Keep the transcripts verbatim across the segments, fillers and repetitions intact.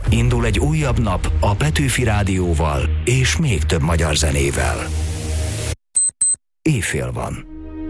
Indul egy újabb nap a Petőfi Rádióval és még több magyar zenével. Éjfél van.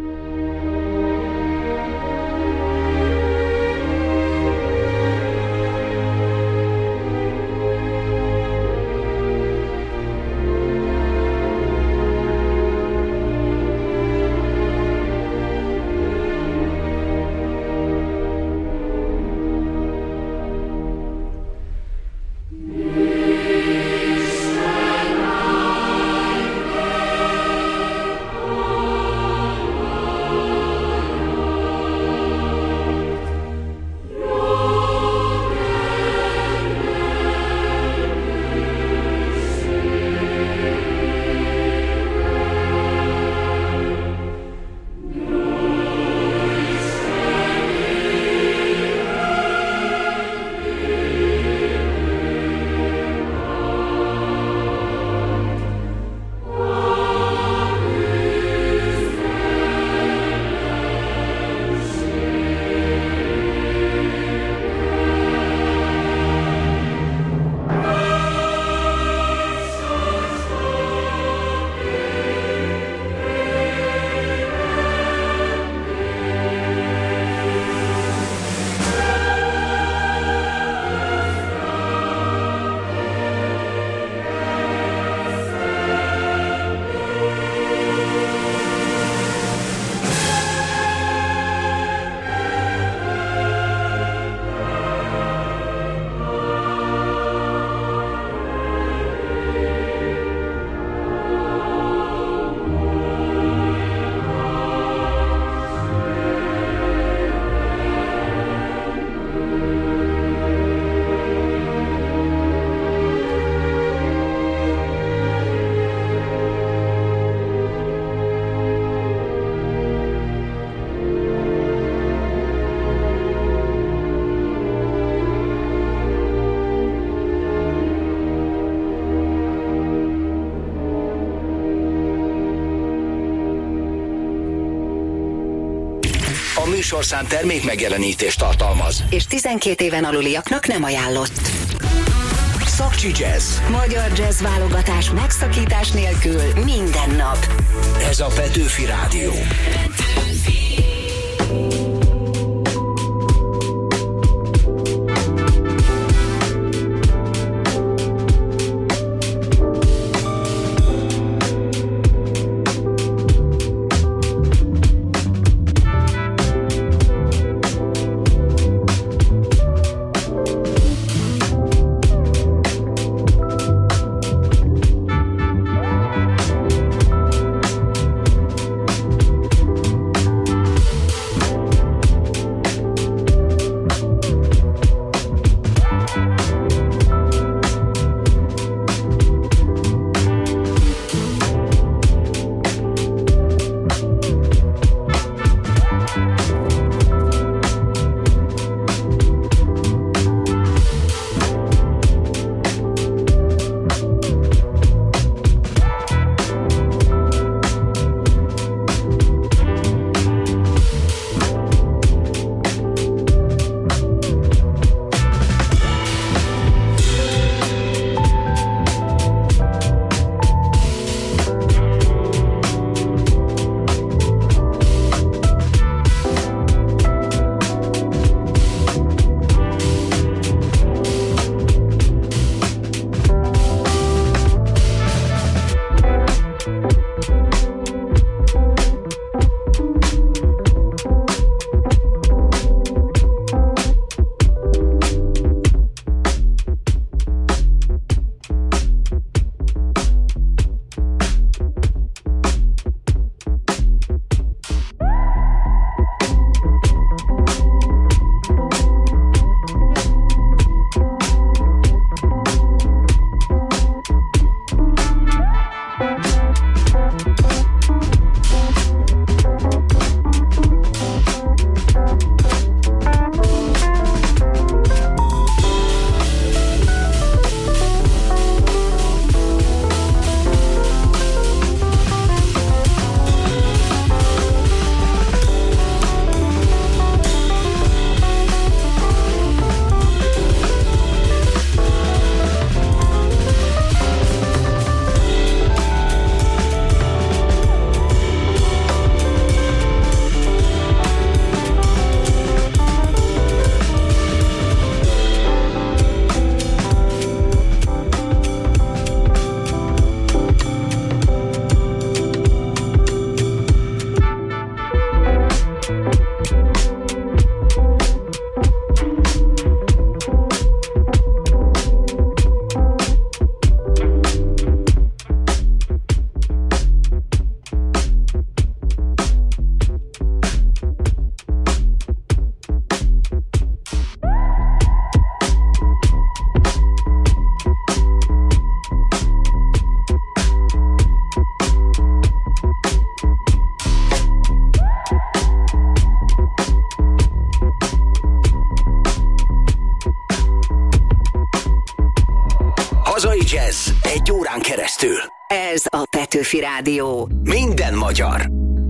Műsorszám termék megjelenítést tartalmaz. És tizenkét éven aluliaknak nem ajánlott. Szakcsi Jazz. Magyar jazz válogatás megszakítás nélkül minden nap. Ez a Petőfi Rádió. Petőfi. Hazai jazz egy órán keresztül. Ez a Petőfi Rádió. Minden magyar.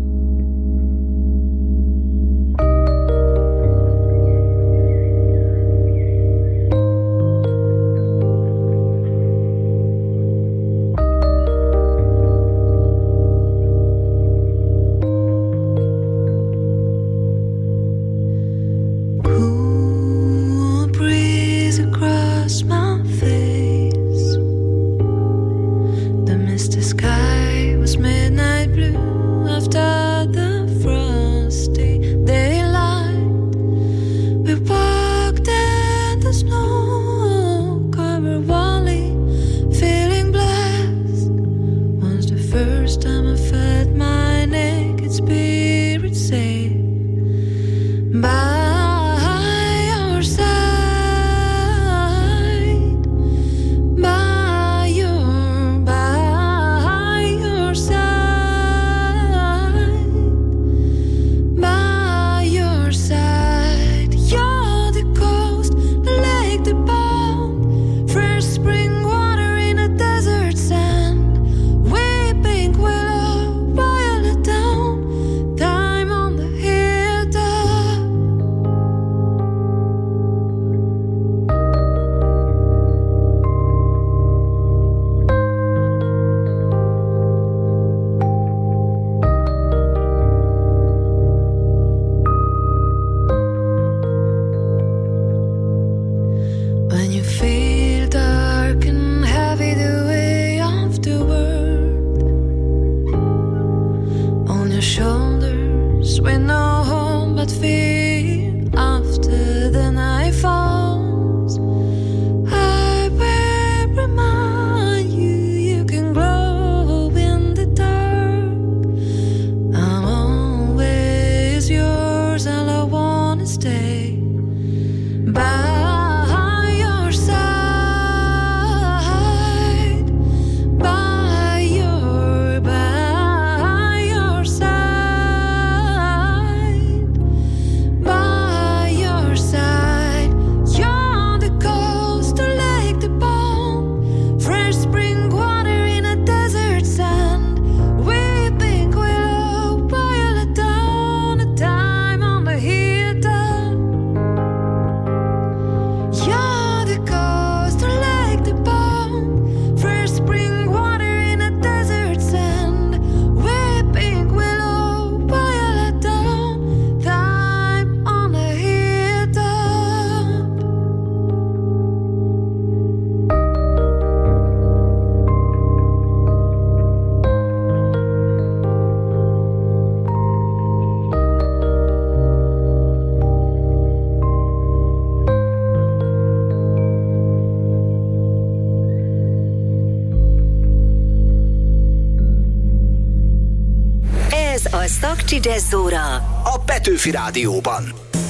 Szakcsi Jazz-óra a Petőfi Rádióban.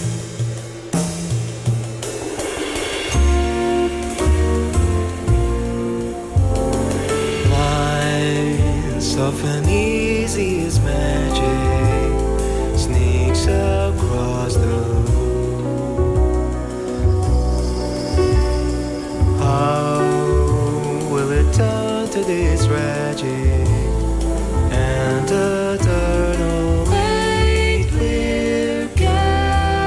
Soft and easy as magic sneaks across the room. How will it turn to this tragic and eternal? Make clear,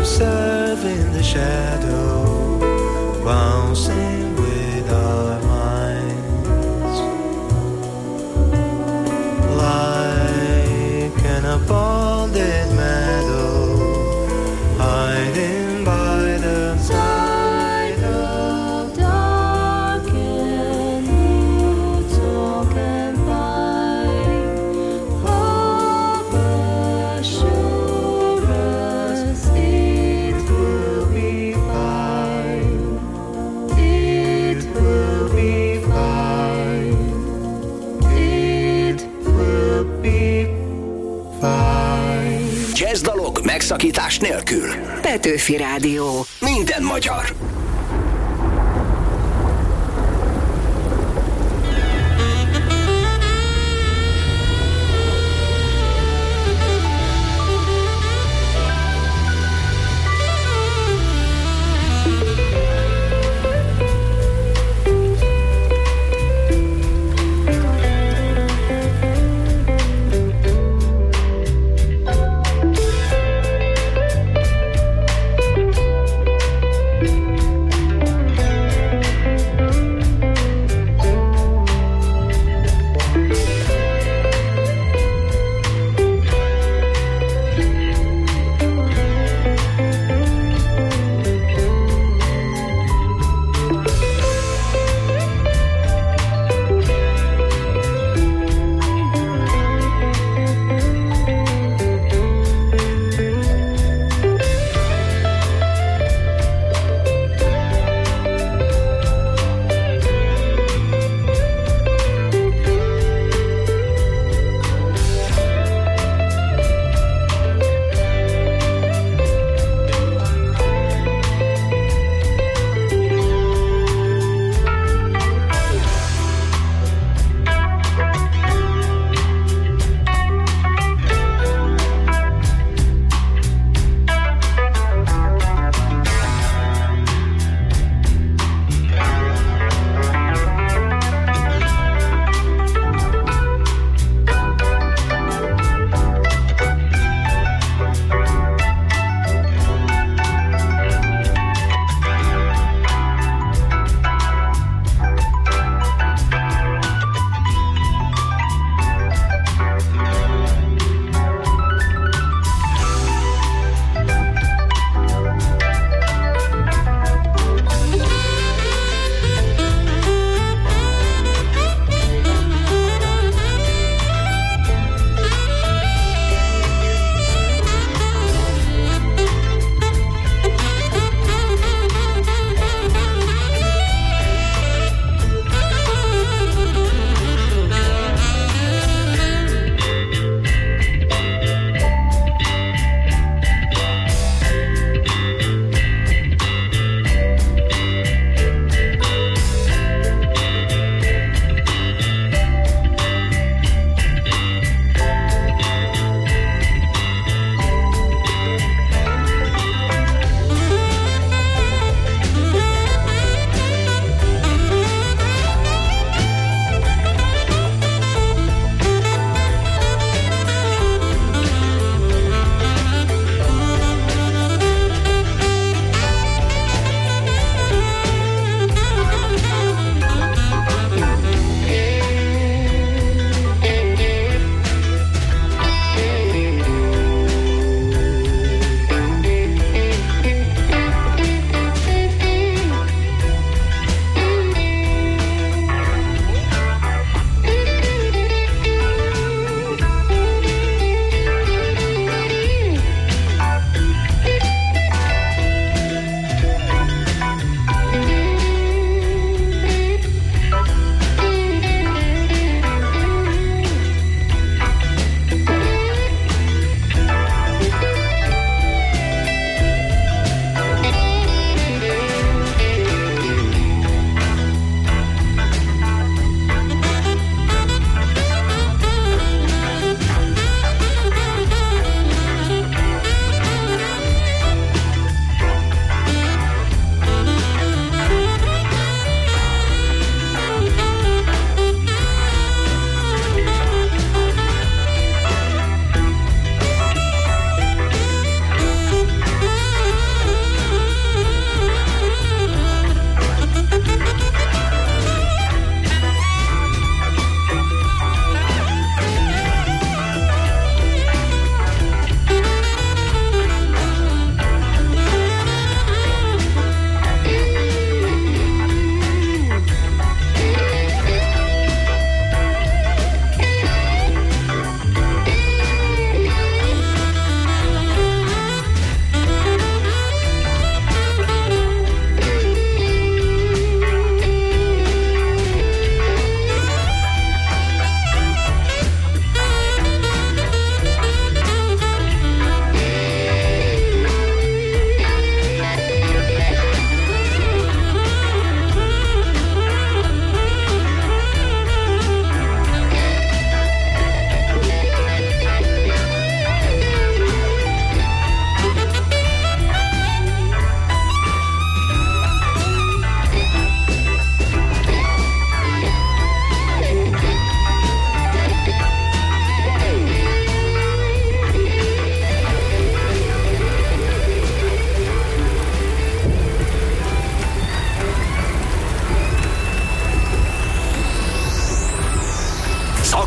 observe in the shadow, bouncing with our minds, like an abundant meadow, hiding by the side of dark and woods oak and pine. Hope assures us it will be fine. It will be fine. It will be fine. Jazzdalok megszakítás nélkül. Petőfi Rádió. Minden magyar. Thank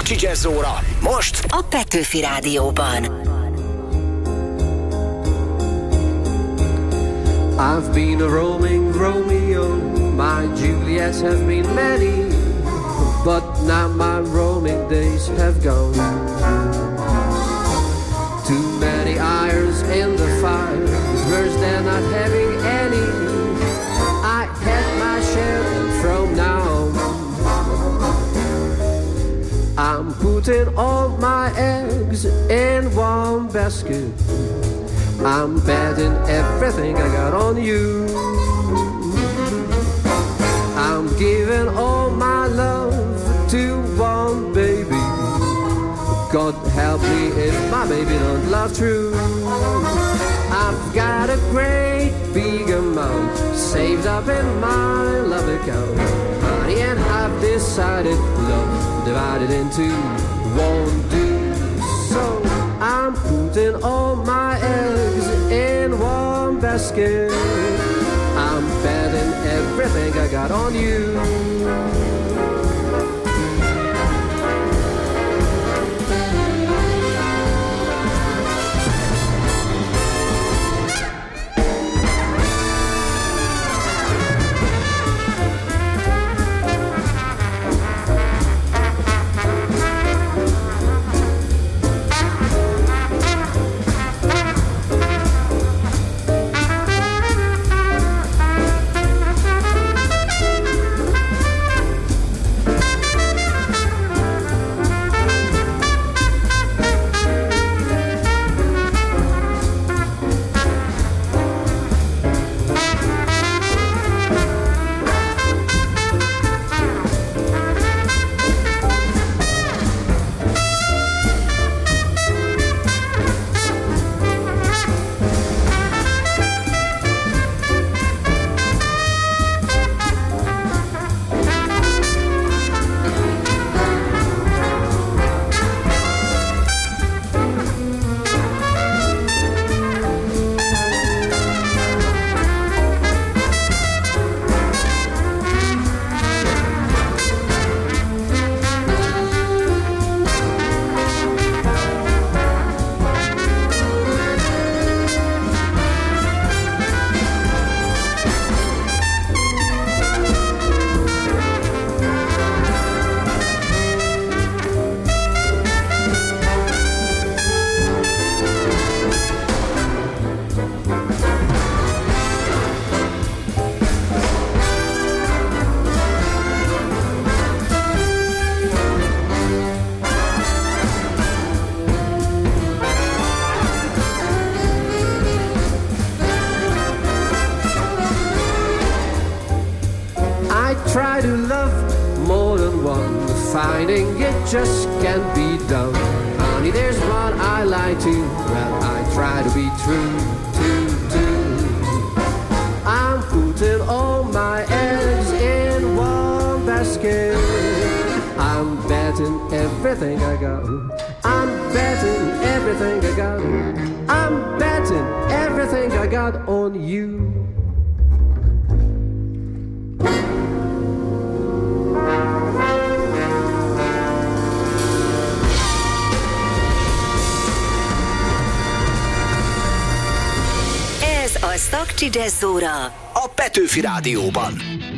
Stakcsi Jazz óra most a Petőfi Rádióban. I've been a roaming Romeo, my Juliets have been many, but now my roaming days have gone. Too many irons in the fire, it's worse than not having any. I had my share from now on. I'm putting all my eggs in one basket. I'm betting everything I got on you. I'm giving all my love to one baby. God help me if my baby don't love true. I've got a great big amount saved up in my love account, honey, and I've decided love divided into won't do. So I'm putting all my eggs in one basket. I'm betting everything I got on you. Just can't be done, honey. There's one I lie to, well, I try to be true, too, too. I'm putting all my eggs in one basket. I'm betting everything I got. I'm betting everything I got. I'm betting everything I got on you. A Stakcsi Jazz óra a Petőfi Rádióban.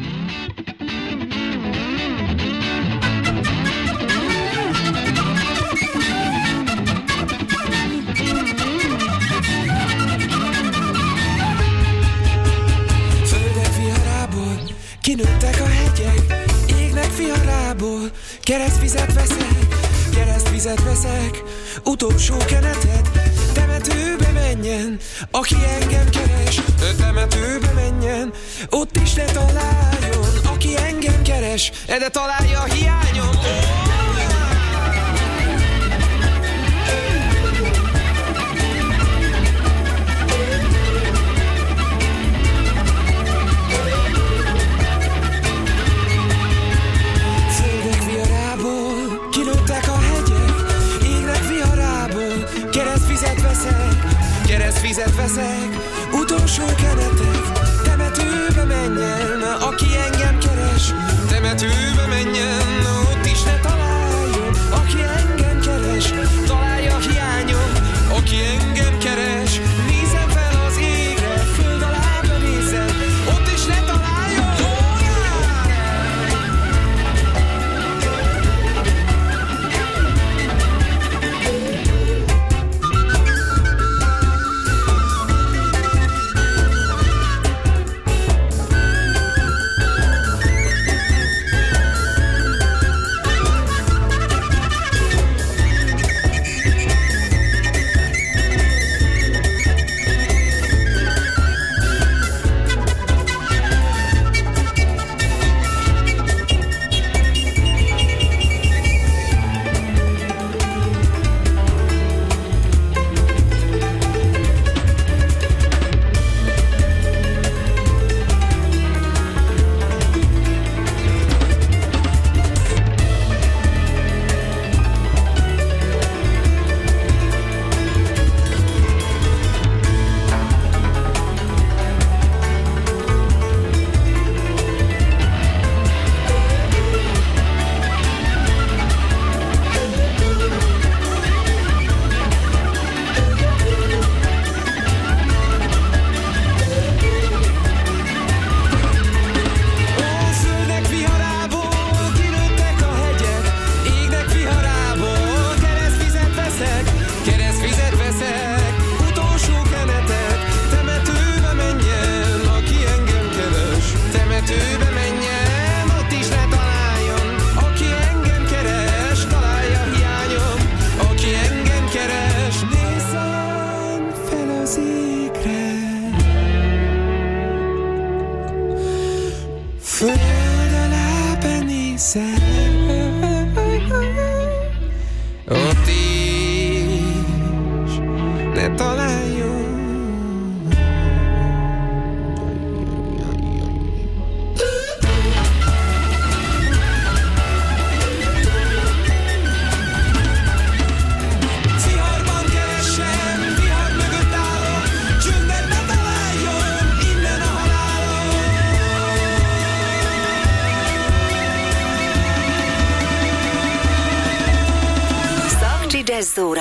Földek viharából kinőttek a hegyek, égnek viharából keresztvizet veszek, keresztvizet veszek, utolsó kenetet, temetőbe menjen, aki engem keres, temetőbe menjen, ott is ne találjon, aki engem keres, de találja a hiányom. Földek viharából kinőttek a hegyek, égnek viharából keresztvizet veszek, keresztvizet veszek, utolsó kenetek, temetőbe menjen, aki engem keres, temetőbe menjen, ott is ne találjon, aki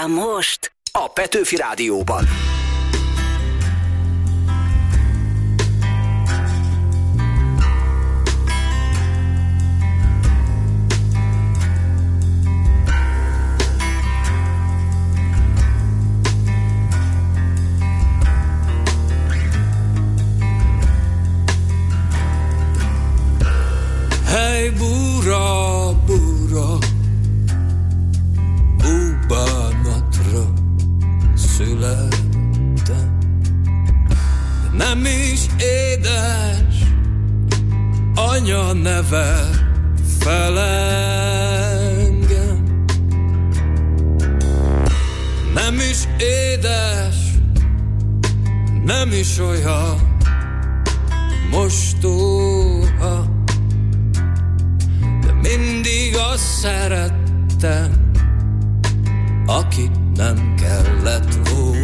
Délután most a Petőfi Rádióban. Hey, búra, búra, búbánatra születtem. Nem is édes anya neve fel engem. Nem is édes, nem is olyan mostoha, mindig azt szerettem, akit nem kellett volna.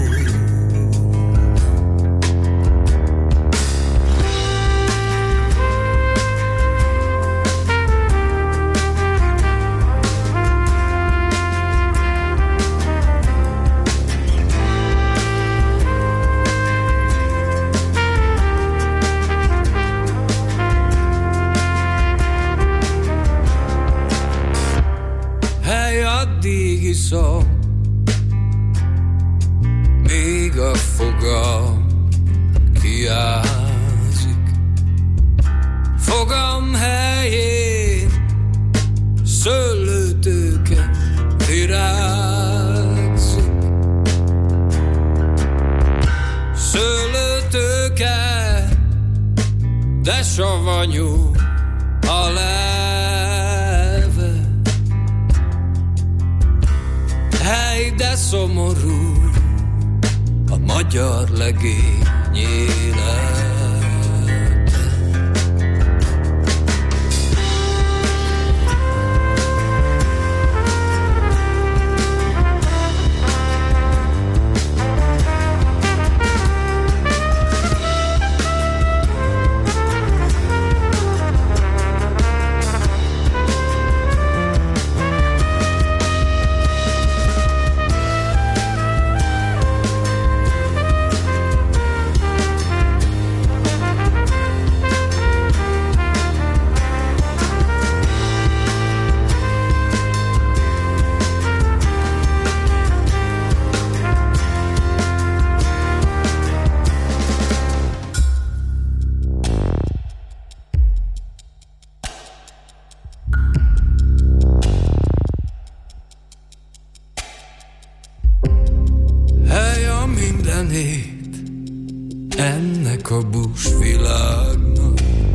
Addig iszom, még a fogam kiázik. Fogam helyén szőlőtőke virágzik. Szőlőtőke, de savanyú a leve. Hely, de szomorú a magyar legény élete. Ennek a búsvilágnak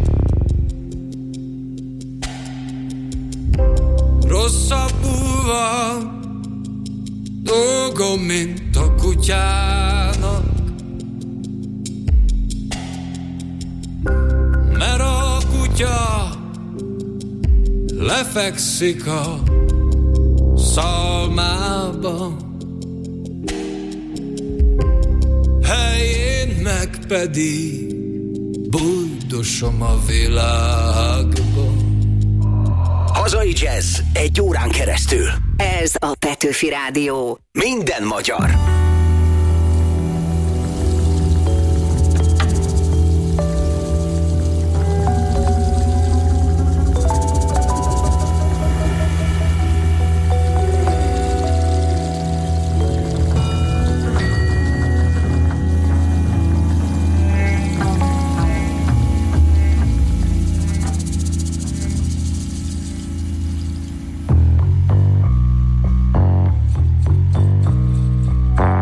rosszabbul van dolgom, mint a kutyának, mert a kutya lefekszik a szalmába, helyén meg pedig bújdosom a világba. Hazai jazz egy órán keresztül. ez a Petőfi Rádió. Minden magyar. Bye.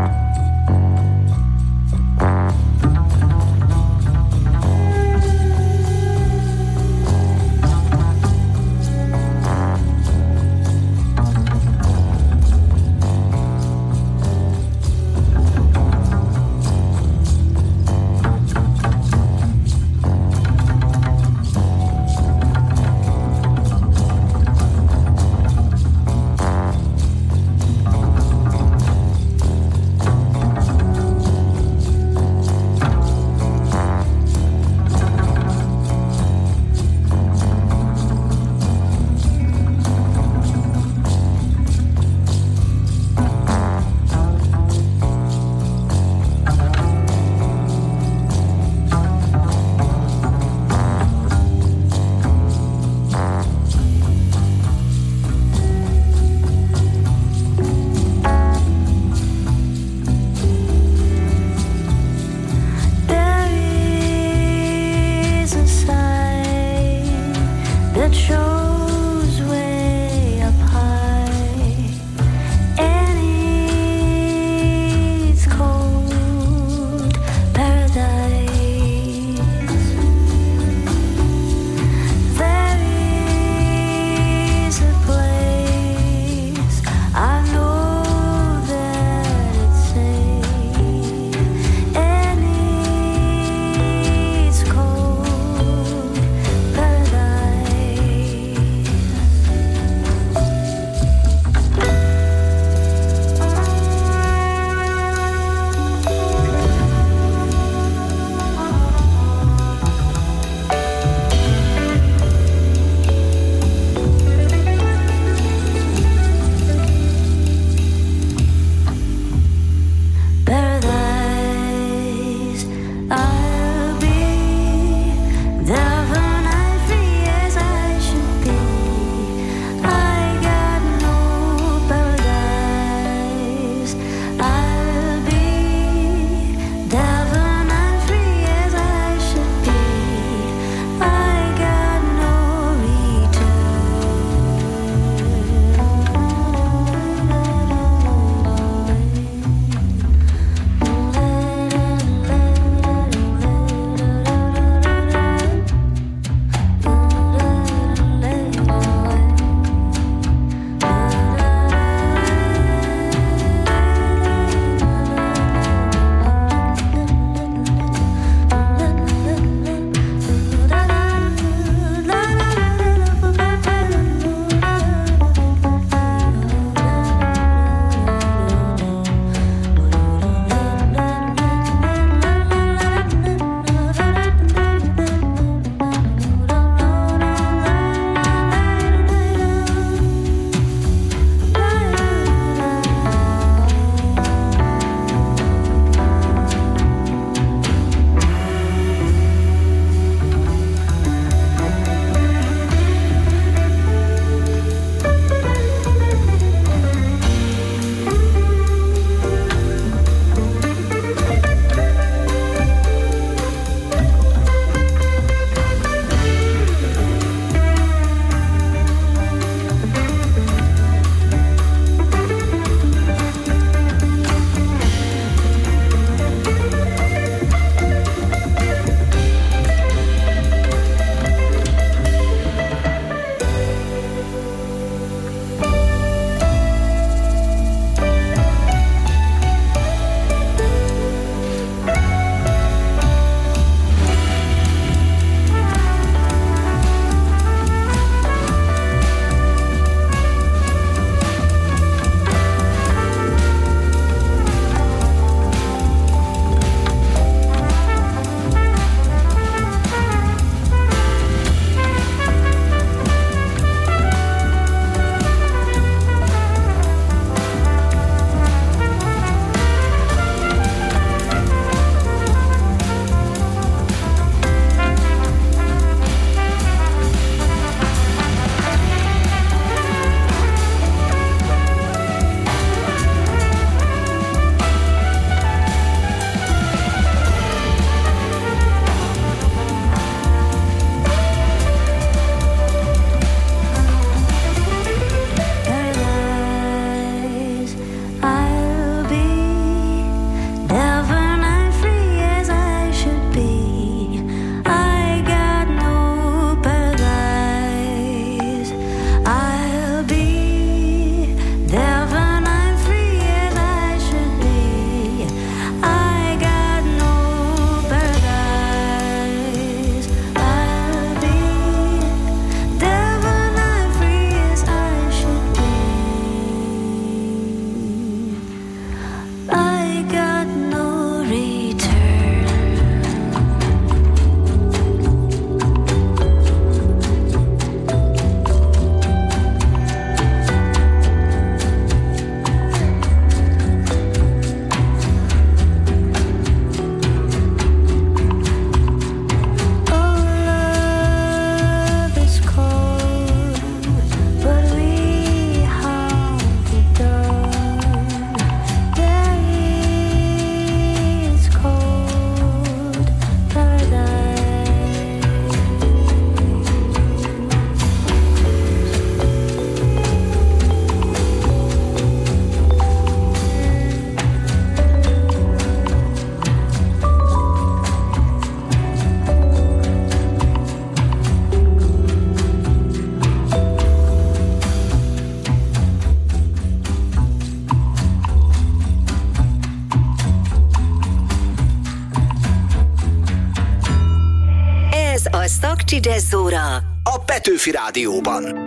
A Szakcsi Jazzóra a Petőfi Rádióban.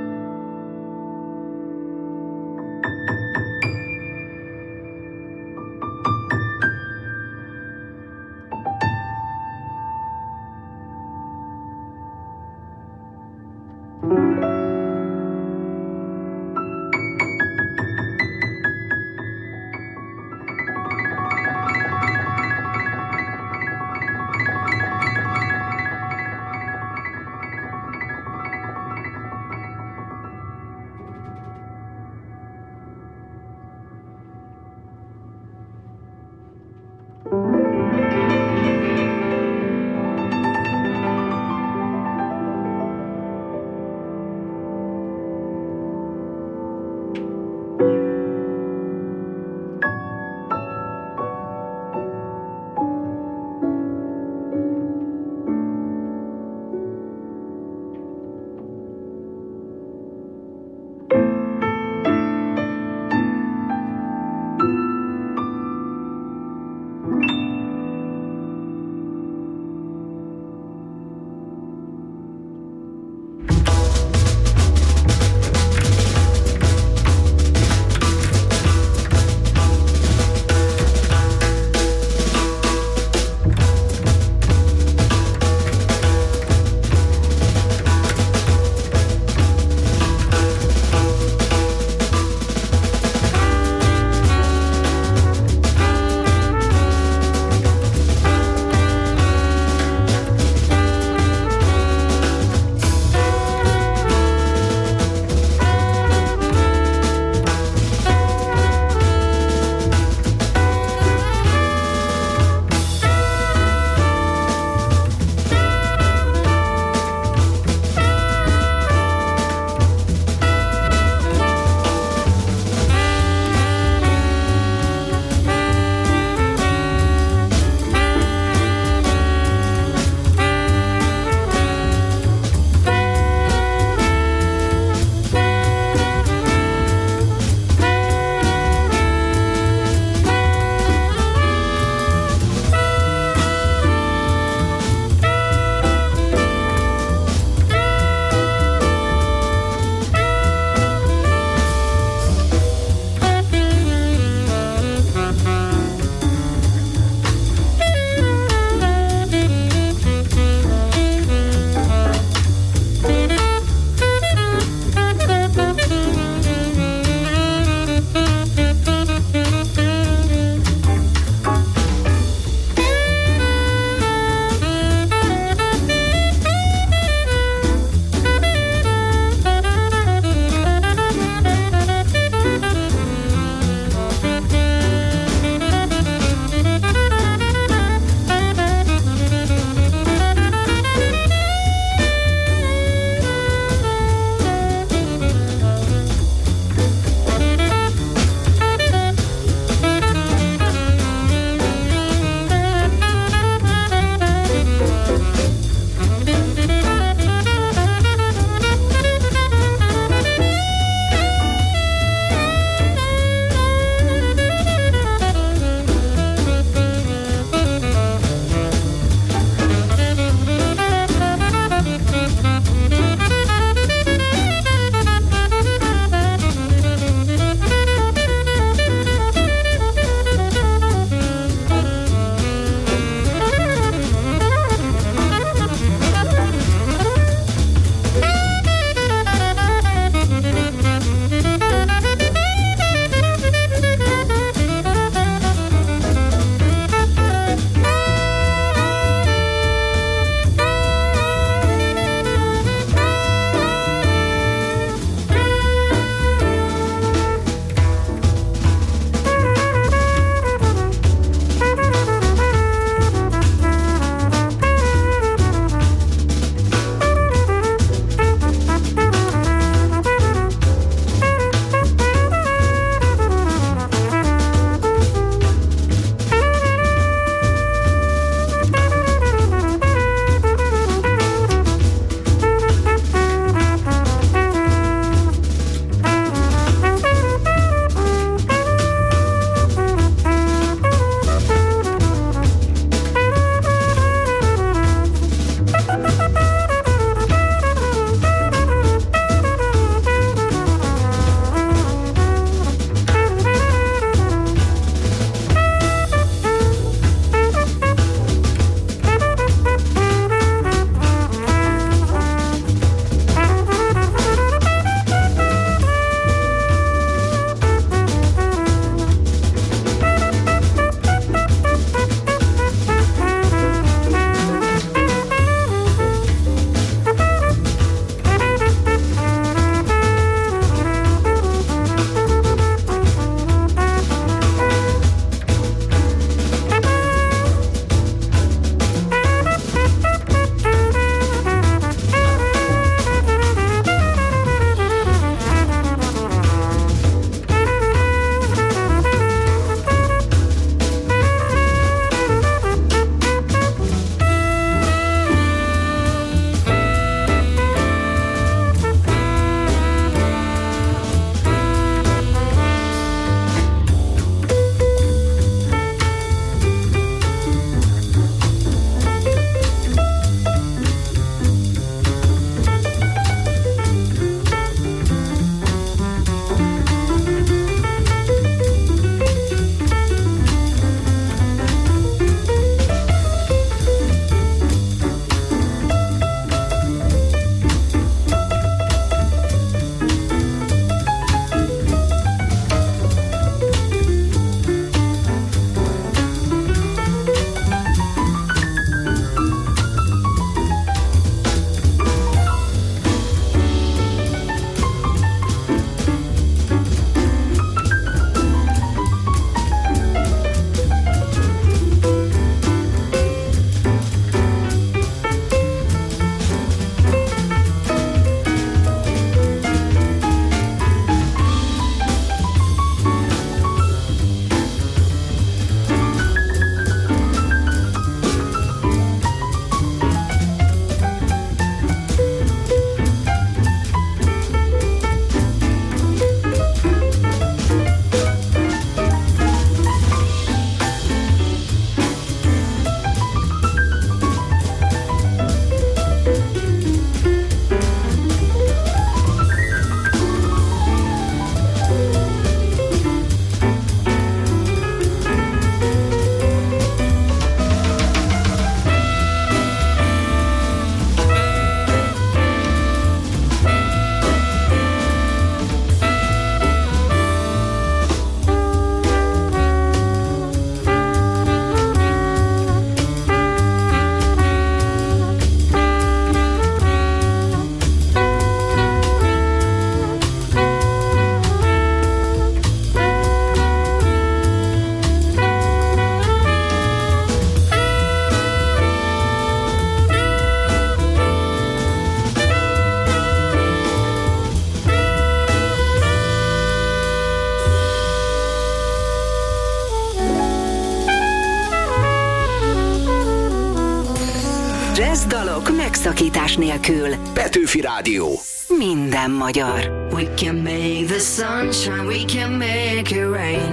Jazz dalok megszakítás nélkül. Petőfi Rádió. Minden magyar. We can make the sunshine, we can make it rain.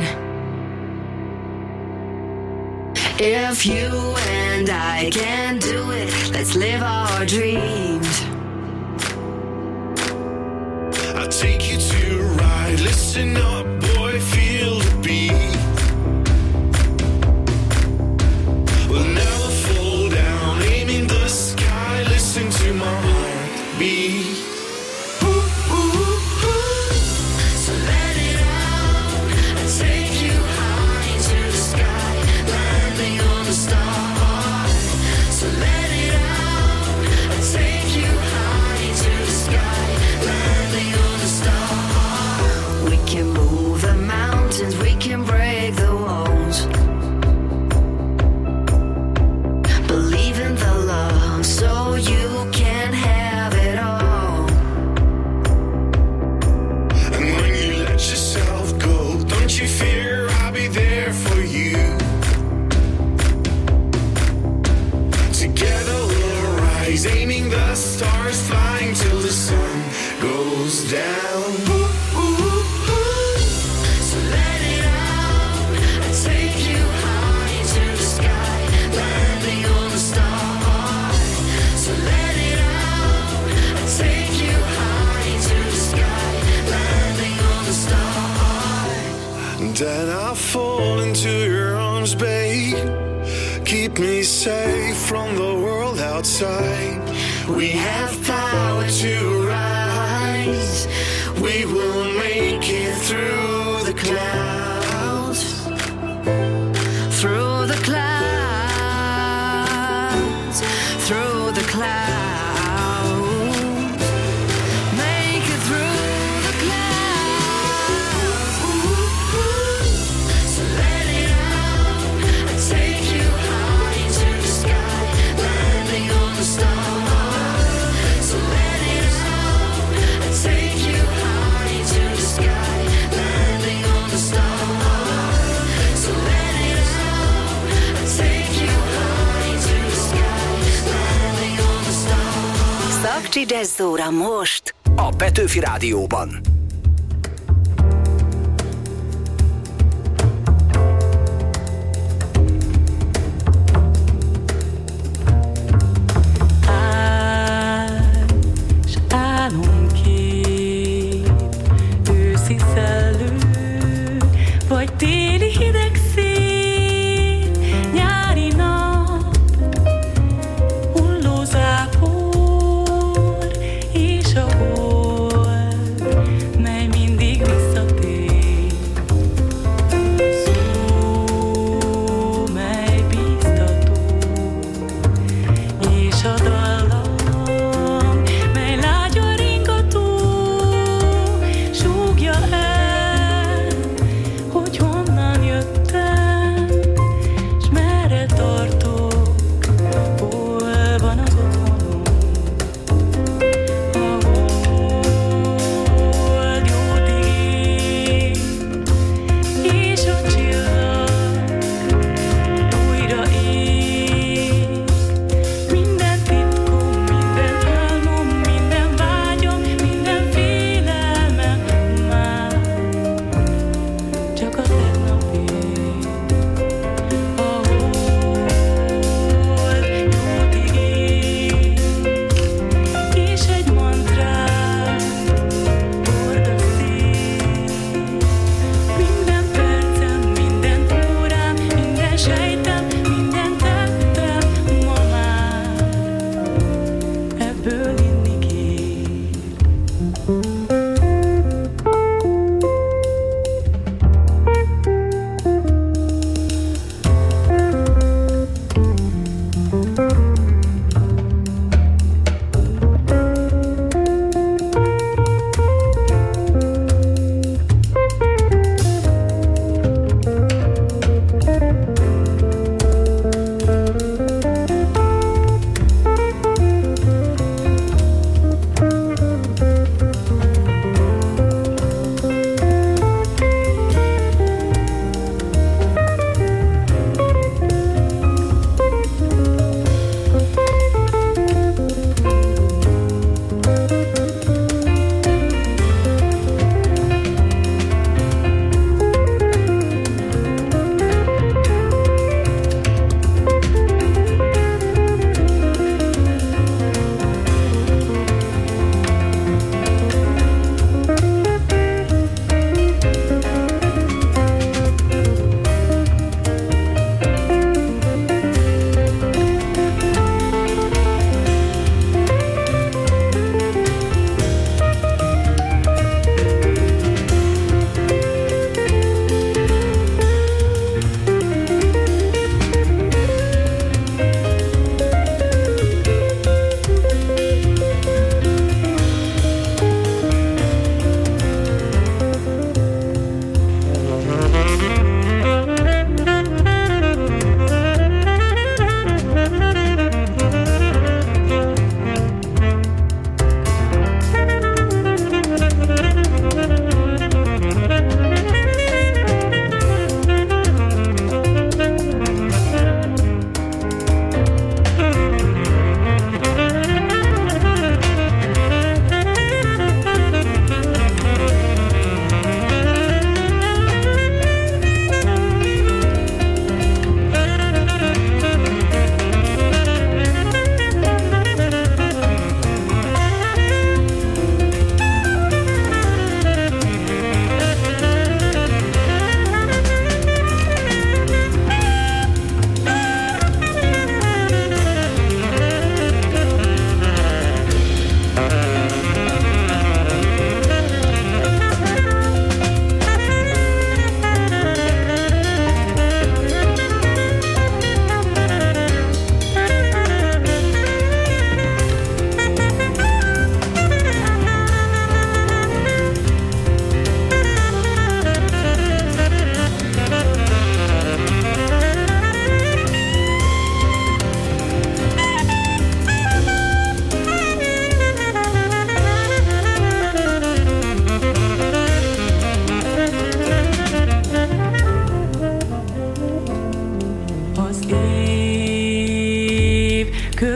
If you and I can do it, let's live our dreams. I'll take you to a ride, listen up, boy, feel the beat. We'll never fall down, aiming the sky, listen to my heart beat. We can break the walls. Believe in the love so you can have it all. And when you let yourself go, don't you fear I'll be there for you. Together we'll rise, aiming the stars, flying till the sun goes down. Then I'll fall into your arms, babe. Keep me safe from the world outside. We have power to rise. We will make it through the clouds. Through the clouds. Through the clouds. Szakcsi Jazz-óra most a Petőfi Rádióban.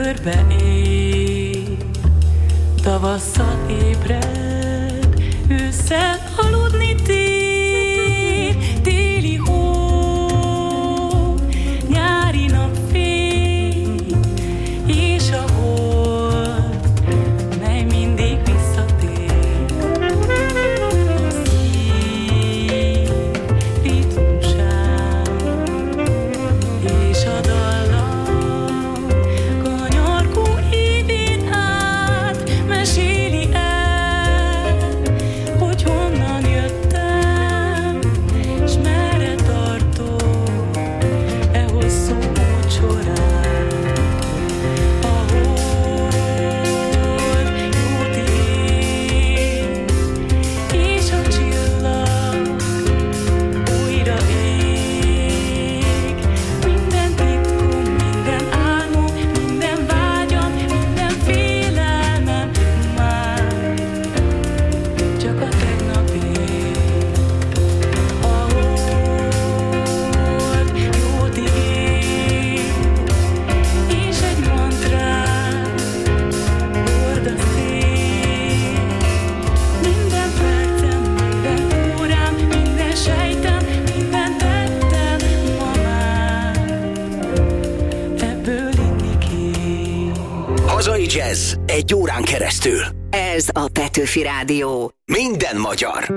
körbe ég, tavasszal ébred, ősszel aludni tér, téli hó, nyári napfény, és a hold, mely mindig visszatér. A szív ritmusán, és a dallam kanyargó évén át meséli el, hogy honnan jöttem, s merre tartok e hosszú út során. A hold jót ér, és a csillag újra ég. Minden titkom, minden álmom, minden vágyam, minden félelmem már csak a tegnapé. A hold jót ígér, és egy mantrát hord a szél. Minden percem, minden órám, minden sejtem, minden tettem ma már ebből inni kér. Hazai jazz egy órán keresztül. Ez a Petőfi Rádió. Minden magyar.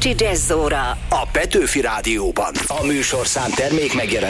Pécsi Jazz Óra A Petőfi Rádióban. A műsorszám termék megjelenít